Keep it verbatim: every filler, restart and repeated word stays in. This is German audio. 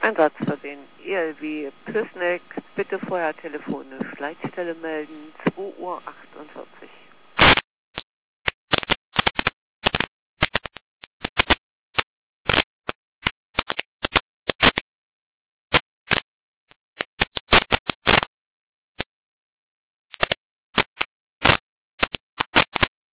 Einsatz versehen. E L W Pürsneck, bitte vorher telefonisch Leitstelle melden, zwei Uhr achtundvierzig.